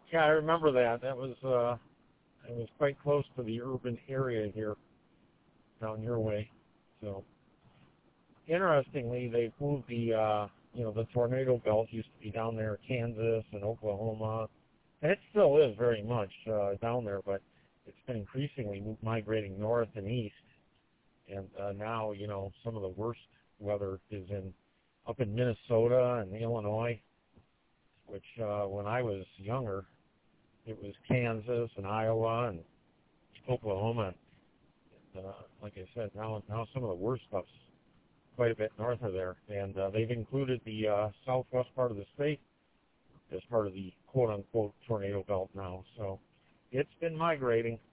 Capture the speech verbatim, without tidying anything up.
Yeah, I remember that. That was uh, it was quite close to the urban area here down your way. So interestingly, they've moved the uh, you know the tornado belt used to be down there, Kansas and Oklahoma, and it still is very much uh, down there, but it's been increasingly migrating north and east. And uh, now, you know, some of the worst weather is in up in Minnesota and Illinois, which uh, when I was younger, it was Kansas and Iowa and Oklahoma. And, uh, like I said, now now some of the worst stuff's quite a bit north of there, and uh, they've included the uh, southwest part of the state as part of the quote-unquote tornado belt now. So it's been migrating.